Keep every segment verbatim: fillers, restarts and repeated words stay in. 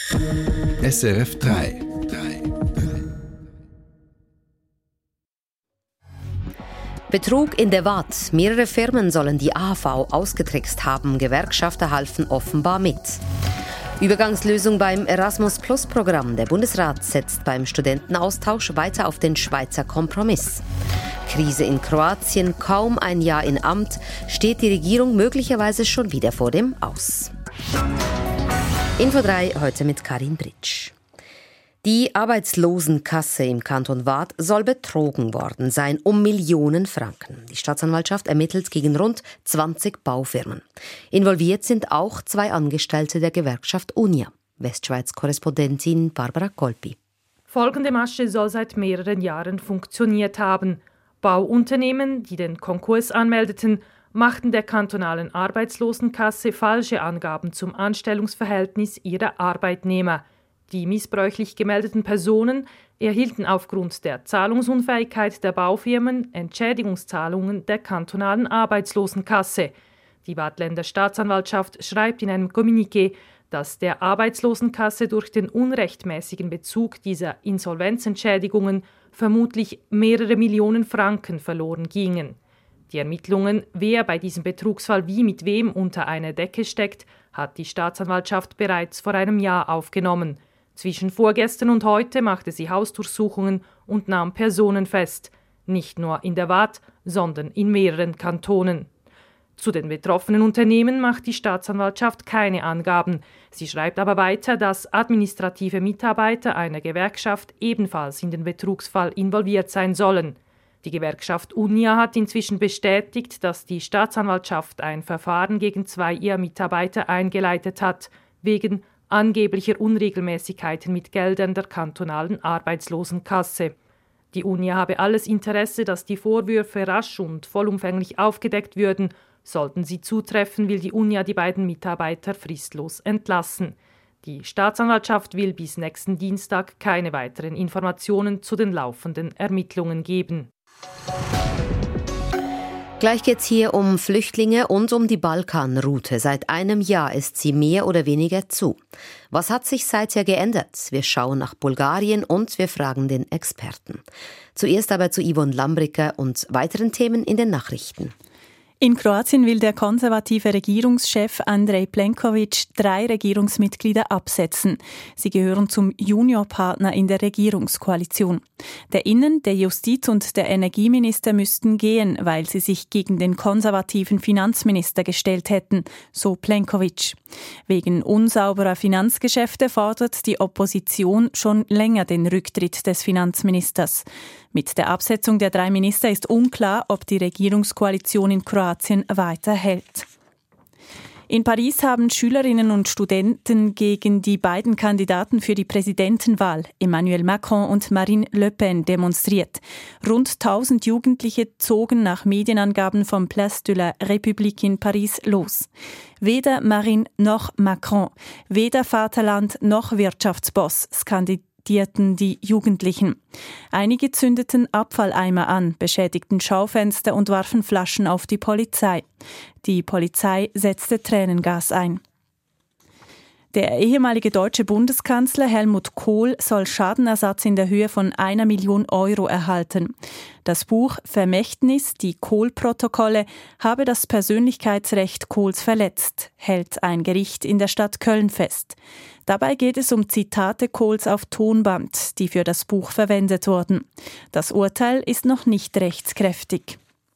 S R F drei. Betrug in der Waadt. Mehrere Firmen sollen die A H V ausgetrickst haben. Gewerkschafter halfen offenbar mit. Übergangslösung beim Erasmus-Plus-Programm. Der Bundesrat setzt beim Studentenaustausch weiter auf den Schweizer Kompromiss. Krise in Kroatien, kaum ein Jahr in Amt, steht die Regierung möglicherweise schon wieder vor dem Aus. Info drei heute mit Karin Britsch. Die Arbeitslosenkasse im Kanton Waadt soll betrogen worden sein, um Millionen Franken. Die Staatsanwaltschaft ermittelt gegen rund zwanzig Baufirmen. Involviert sind auch zwei Angestellte der Gewerkschaft Unia. Westschweiz-Korrespondentin Barbara Kolpi. Folgende Masche soll seit mehreren Jahren funktioniert haben. Bauunternehmen, die den Konkurs anmeldeten, machten der kantonalen Arbeitslosenkasse falsche Angaben zum Anstellungsverhältnis ihrer Arbeitnehmer. Die missbräuchlich gemeldeten Personen erhielten aufgrund der Zahlungsunfähigkeit der Baufirmen Entschädigungszahlungen der kantonalen Arbeitslosenkasse. Die Waadtländer Staatsanwaltschaft schreibt in einem Kommuniqué, dass der Arbeitslosenkasse durch den unrechtmäßigen Bezug dieser Insolvenzentschädigungen vermutlich mehrere Millionen Franken verloren gingen. Die Ermittlungen, wer bei diesem Betrugsfall wie mit wem unter einer Decke steckt, hat die Staatsanwaltschaft bereits vor einem Jahr aufgenommen. Zwischen vorgestern und heute machte sie Hausdurchsuchungen und nahm Personen fest. Nicht nur in der Waadt, sondern in mehreren Kantonen. Zu den betroffenen Unternehmen macht die Staatsanwaltschaft keine Angaben. Sie schreibt aber weiter, dass administrative Mitarbeiter einer Gewerkschaft ebenfalls in den Betrugsfall involviert sein sollen. Die Gewerkschaft Unia hat inzwischen bestätigt, dass die Staatsanwaltschaft ein Verfahren gegen zwei ihrer Mitarbeiter eingeleitet hat, wegen angeblicher Unregelmäßigkeiten mit Geldern der kantonalen Arbeitslosenkasse. Die Unia habe alles Interesse, dass die Vorwürfe rasch und vollumfänglich aufgedeckt würden. Sollten sie zutreffen, will die Unia die beiden Mitarbeiter fristlos entlassen. Die Staatsanwaltschaft will bis nächsten Dienstag keine weiteren Informationen zu den laufenden Ermittlungen geben. Gleich geht's hier um Flüchtlinge und um die Balkanroute. Seit einem Jahr ist sie mehr oder weniger zu. Was hat sich seither geändert? Wir schauen nach Bulgarien und wir fragen den Experten. Zuerst aber zu Yvonne Lambricker und weiteren Themen in den Nachrichten. In Kroatien will der konservative Regierungschef Andrej Plenković drei Regierungsmitglieder absetzen. Sie gehören zum Juniorpartner in der Regierungskoalition. Der Innen-, der Justiz- und der Energieminister müssten gehen, weil sie sich gegen den konservativen Finanzminister gestellt hätten, so Plenković. Wegen unsauberer Finanzgeschäfte fordert die Opposition schon länger den Rücktritt des Finanzministers. Mit der Absetzung der drei Minister ist unklar, ob die Regierungskoalition in Kroatien weiterhält. In Paris haben Schülerinnen und Studenten gegen die beiden Kandidaten für die Präsidentenwahl, Emmanuel Macron und Marine Le Pen, demonstriert. Rund tausend Jugendliche zogen nach Medienangaben vom Place de la République in Paris los. Weder Marine noch Macron, weder Vaterland noch Wirtschaftsboss skandierten die Jugendlichen. Einige zündeten Abfalleimer an, beschädigten Schaufenster und warfen Flaschen auf die Polizei. Die Polizei setzte Tränengas ein. Der ehemalige deutsche Bundeskanzler Helmut Kohl soll Schadenersatz in der Höhe von einer Million Euro erhalten. Das Buch Vermächtnis, die Kohl-Protokolle, habe das Persönlichkeitsrecht Kohls verletzt, hält ein Gericht in der Stadt Köln fest. Dabei geht es um Zitate Kohls auf Tonband, die für das Buch verwendet wurden. Das Urteil ist noch nicht rechtskräftig.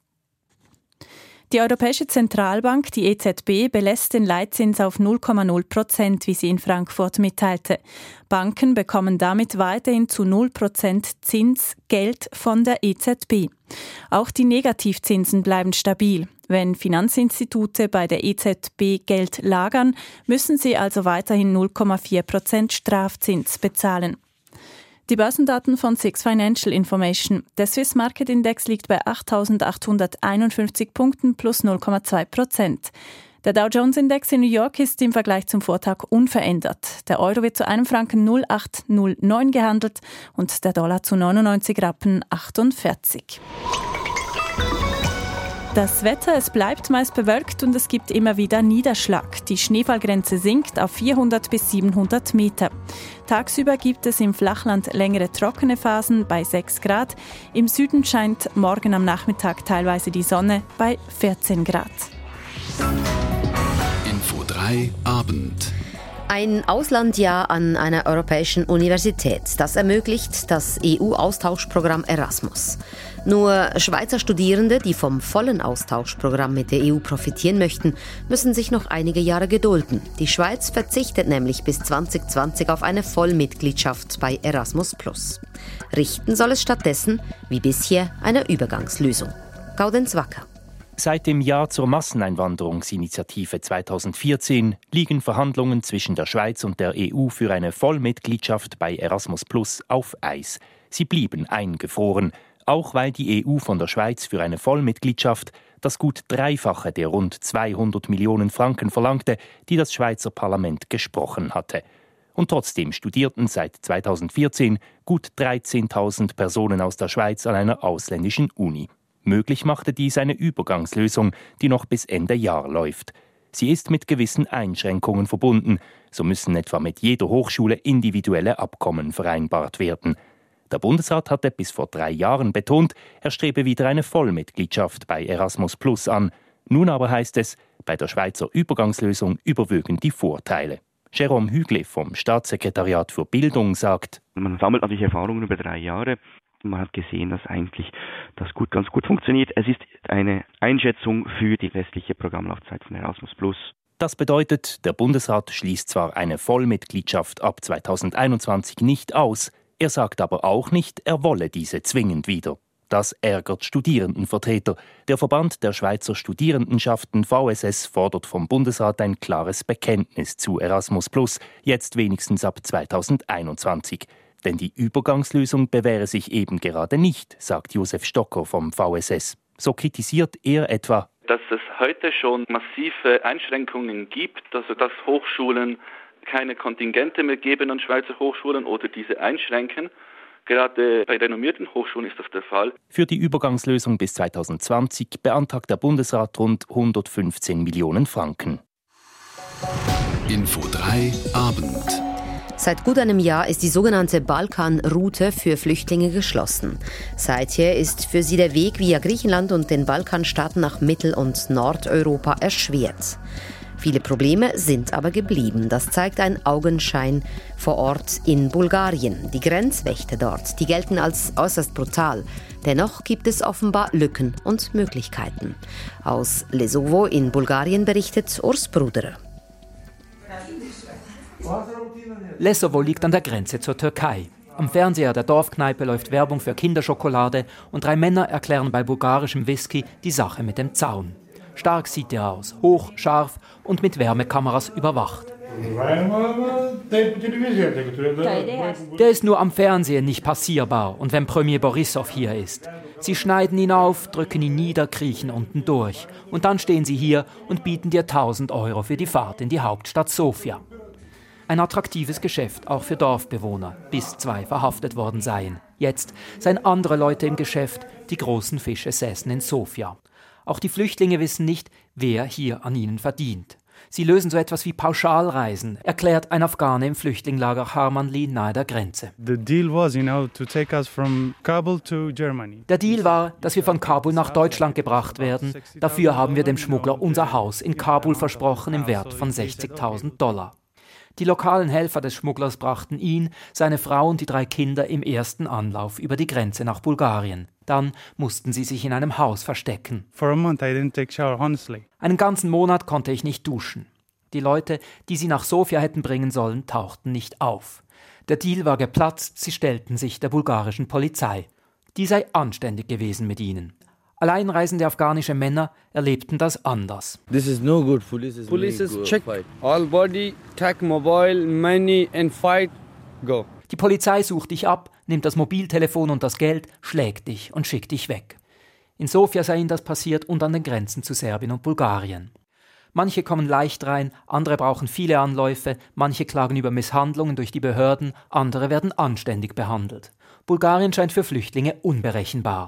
Die Europäische Zentralbank, die E Z B, belässt den Leitzins auf null Komma null Prozent, wie sie in Frankfurt mitteilte. Banken bekommen damit weiterhin zu null Prozent Zins Geld von der E Z B. Auch die Negativzinsen bleiben stabil. Wenn Finanzinstitute bei der E Z B Geld lagern, müssen sie also weiterhin null Komma vier Prozent Strafzins bezahlen. Die Börsendaten von Six Financial Information. Der Swiss Market Index liegt bei achttausendachthunderteinundfünfzig Punkten plus null Komma zwei Prozent. Der Dow Jones Index in New York ist im Vergleich zum Vortag unverändert. Der Euro wird zu einem Franken null Komma acht null neun gehandelt und der Dollar zu neunundneunzig Rappen achtundvierzig. Das Wetter, es bleibt meist bewölkt und es gibt immer wieder Niederschlag. Die Schneefallgrenze sinkt auf vierhundert bis siebenhundert Meter. Tagsüber gibt es im Flachland längere trockene Phasen bei sechs Grad. Im Süden scheint morgen am Nachmittag teilweise die Sonne bei vierzehn Grad. Info drei Abend. Ein Auslandsjahr an einer europäischen Universität. Das ermöglicht das E U-Austauschprogramm Erasmus. Nur Schweizer Studierende, die vom vollen Austauschprogramm mit der E U profitieren möchten, müssen sich noch einige Jahre gedulden. Die Schweiz verzichtet nämlich bis zwanzig zwanzig auf eine Vollmitgliedschaft bei Erasmus plus. Richten soll es stattdessen, wie bisher, eine Übergangslösung. Gaudenz Wacker. Seit dem Ja zur Masseneinwanderungsinitiative zweitausendvierzehn liegen Verhandlungen zwischen der Schweiz und der E U für eine Vollmitgliedschaft bei Erasmus plus auf Eis. Sie blieben eingefroren, auch weil die E U von der Schweiz für eine Vollmitgliedschaft das gut Dreifache der rund zweihundert Millionen Franken verlangte, die das Schweizer Parlament gesprochen hatte. Und trotzdem studierten seit zweitausendvierzehn gut dreizehntausend Personen aus der Schweiz an einer ausländischen Uni. Möglich machte dies eine Übergangslösung, die noch bis Ende Jahr läuft. Sie ist mit gewissen Einschränkungen verbunden. So müssen etwa mit jeder Hochschule individuelle Abkommen vereinbart werden. Der Bundesrat hatte bis vor drei Jahren betont, er strebe wieder eine Vollmitgliedschaft bei Erasmus plus an. Nun aber heißt es, bei der Schweizer Übergangslösung überwiegen die Vorteile. Jérôme Hügle vom Staatssekretariat für Bildung sagt: Man sammelt natürlich Erfahrungen über drei Jahre. Man hat gesehen, dass eigentlich das gut, ganz gut funktioniert. Es ist eine Einschätzung für die restliche Programmlaufzeit von Erasmus plus. Das bedeutet, der Bundesrat schließt zwar eine Vollmitgliedschaft ab zweitausendeinundzwanzig nicht aus, er sagt aber auch nicht, er wolle diese zwingend wieder. Das ärgert Studierendenvertreter. Der Verband der Schweizer Studierendenschaften V S S fordert vom Bundesrat ein klares Bekenntnis zu Erasmus plus, jetzt wenigstens ab zweitausendeinundzwanzig. Denn die Übergangslösung bewähre sich eben gerade nicht, sagt Josef Stocker vom V S S. So kritisiert er etwa, dass es heute schon massive Einschränkungen gibt, also dass Hochschulen keine Kontingente mehr geben an Schweizer Hochschulen oder diese einschränken. Gerade bei renommierten Hochschulen ist das der Fall. Für die Übergangslösung bis zweitausendzwanzig beantragt der Bundesrat rund hundertfünfzehn Millionen Franken. Info drei Abend. Seit gut einem Jahr ist die sogenannte Balkanroute für Flüchtlinge geschlossen. Seither ist für sie der Weg via Griechenland und den Balkanstaaten nach Mittel- und Nordeuropa erschwert. Viele Probleme sind aber geblieben. Das zeigt ein Augenschein vor Ort in Bulgarien. Die Grenzwächter dort, die gelten als äußerst brutal. Dennoch gibt es offenbar Lücken und Möglichkeiten. Aus Lesovo in Bulgarien berichtet Urs Bruderer. Lesovo liegt an der Grenze zur Türkei. Am Fernseher der Dorfkneipe läuft Werbung für Kinderschokolade und drei Männer erklären bei bulgarischem Whisky die Sache mit dem Zaun. Stark sieht er aus, hoch, scharf und mit Wärmekameras überwacht. Der ist nur am Fernsehen nicht passierbar und wenn Premier Borissow hier ist. Sie schneiden ihn auf, drücken ihn nieder, kriechen unten durch. Und dann stehen sie hier und bieten dir tausend Euro für die Fahrt in die Hauptstadt Sofia. Ein attraktives Geschäft, auch für Dorfbewohner, bis zwei verhaftet worden seien. Jetzt seien andere Leute im Geschäft, die großen Fische säßen in Sofia. Auch die Flüchtlinge wissen nicht, wer hier an ihnen verdient. Sie lösen so etwas wie Pauschalreisen, erklärt ein Afghane im Flüchtlingslager Harmanli nahe der Grenze. The deal was, you know, to take us from Kabul to Germany. Der Deal war, dass wir von Kabul nach Deutschland gebracht werden. Dafür haben wir dem Schmuggler unser Haus in Kabul versprochen im Wert von sechzigtausend Dollar. Die lokalen Helfer des Schmugglers brachten ihn, seine Frau und die drei Kinder im ersten Anlauf über die Grenze nach Bulgarien. Dann mussten sie sich in einem Haus verstecken. For a month I didn't take shower, honestly. Einen ganzen Monat konnte ich nicht duschen. Die Leute, die sie nach Sofia hätten bringen sollen, tauchten nicht auf. Der Deal war geplatzt, sie stellten sich der bulgarischen Polizei. Die sei anständig gewesen mit ihnen. Alleinreisende afghanische Männer erlebten das anders. This is no good. Police is Police really check all body, take mobile, money and fight, go. Die Polizei sucht dich ab, nimmt das Mobiltelefon und das Geld, schlägt dich und schickt dich weg. In Sofia sei ihnen das passiert und an den Grenzen zu Serbien und Bulgarien. Manche kommen leicht rein, andere brauchen viele Anläufe, manche klagen über Misshandlungen durch die Behörden, andere werden anständig behandelt. Bulgarien scheint für Flüchtlinge unberechenbar.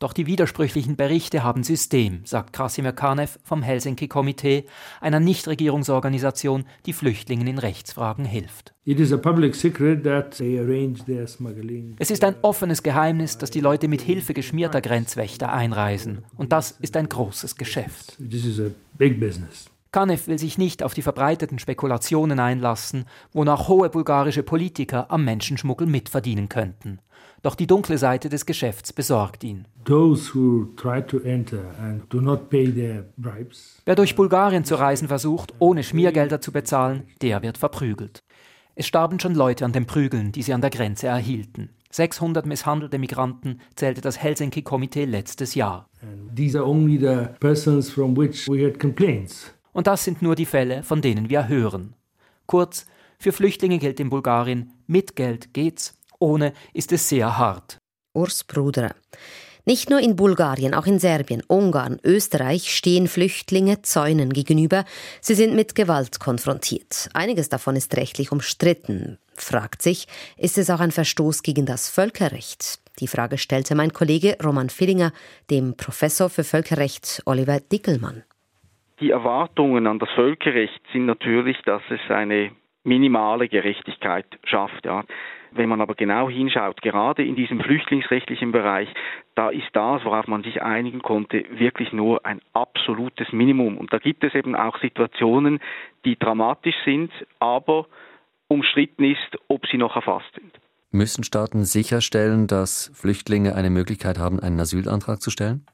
Doch die widersprüchlichen Berichte haben System, sagt Krasimir Kanev vom Helsinki-Komitee, einer Nichtregierungsorganisation, die Flüchtlingen in Rechtsfragen hilft. It is a public secret that they arrange their smuggling. Es ist ein offenes Geheimnis, dass die Leute mit Hilfe geschmierter Grenzwächter einreisen. Und das ist ein großes Geschäft. This is a big business. Kanev will sich nicht auf die verbreiteten Spekulationen einlassen, wonach hohe bulgarische Politiker am Menschenschmuggel mitverdienen könnten. Doch die dunkle Seite des Geschäfts besorgt ihn. Those who try to enter and do not pay their bribes. Wer durch Bulgarien zu reisen versucht, ohne Schmiergelder zu bezahlen, der wird verprügelt. Es starben schon Leute an den Prügeln, die sie an der Grenze erhielten. sechshundert misshandelte Migranten zählte das Helsinki-Komitee letztes Jahr. And these are only the persons from which we had complaints. Und das sind nur die Fälle, von denen wir hören. Kurz, für Flüchtlinge gilt in Bulgarien, mit Geld geht's, ohne ist es sehr hart. Urs Bruder. Nicht nur in Bulgarien, auch in Serbien, Ungarn, Österreich stehen Flüchtlinge Zäunen gegenüber. Sie sind mit Gewalt konfrontiert. Einiges davon ist rechtlich umstritten. Fragt sich, ist es auch ein Verstoß gegen das Völkerrecht? Die Frage stellte mein Kollege Roman Villinger dem Professor für Völkerrecht Oliver Dickelmann. Die Erwartungen an das Völkerrecht sind natürlich, dass es eine minimale Gerechtigkeit schafft. Ja. Wenn man aber genau hinschaut, gerade in diesem flüchtlingsrechtlichen Bereich, da ist das, worauf man sich einigen konnte, wirklich nur ein absolutes Minimum. Und da gibt es eben auch Situationen, die dramatisch sind, aber umstritten ist, ob sie noch erfasst sind. Müssen Staaten sicherstellen, dass Flüchtlinge eine Möglichkeit haben, einen Asylantrag zu stellen?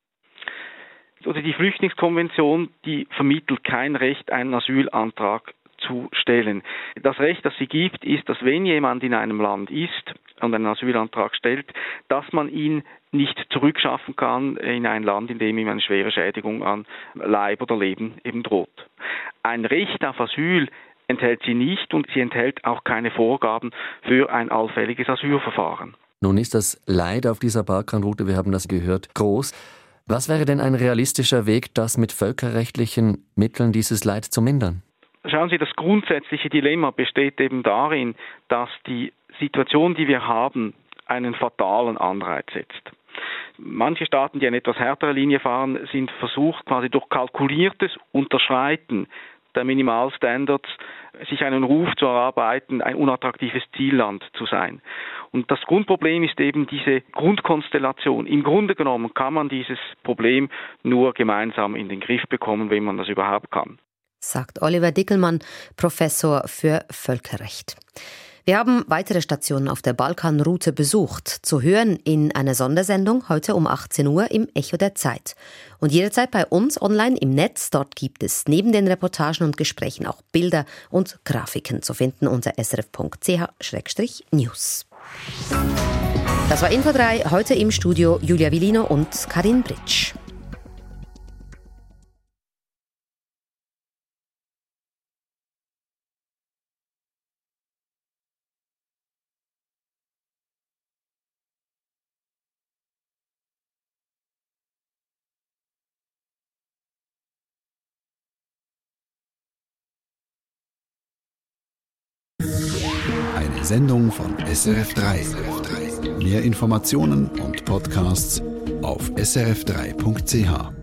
Oder die Flüchtlingskonvention, die vermittelt kein Recht, einen Asylantrag zu stellen. Das Recht, das sie gibt, ist, dass wenn jemand in einem Land ist und einen Asylantrag stellt, dass man ihn nicht zurückschaffen kann in ein Land, in dem ihm eine schwere Schädigung an Leib oder Leben eben droht. Ein Recht auf Asyl enthält sie nicht und sie enthält auch keine Vorgaben für ein allfälliges Asylverfahren. Nun ist das Leid auf dieser Balkanroute, wir haben das gehört, groß. Was wäre denn ein realistischer Weg, das mit völkerrechtlichen Mitteln dieses Leid zu mindern? Schauen Sie, das grundsätzliche Dilemma besteht eben darin, dass die Situation, die wir haben, einen fatalen Anreiz setzt. Manche Staaten, die eine etwas härtere Linie fahren, sind versucht, quasi durch kalkuliertes Unterschreiten der Minimalstandards sich einen Ruf zu erarbeiten, ein unattraktives Zielland zu sein. Und das Grundproblem ist eben diese Grundkonstellation. Im Grunde genommen kann man dieses Problem nur gemeinsam in den Griff bekommen, wenn man das überhaupt kann. Sagt Oliver Dickelmann, Professor für Völkerrecht. Wir haben weitere Stationen auf der Balkanroute besucht, zu hören in einer Sondersendung heute um achtzehn Uhr im Echo der Zeit. Und jederzeit bei uns online im Netz. Dort gibt es neben den Reportagen und Gesprächen auch Bilder und Grafiken zu finden unter s r f punkt c h slash news. Das war Info drei, heute im Studio Julia Villino und Karin Britsch. Eine Sendung von S R F drei. Mehr Informationen und Podcasts auf s r f drei punkt c h.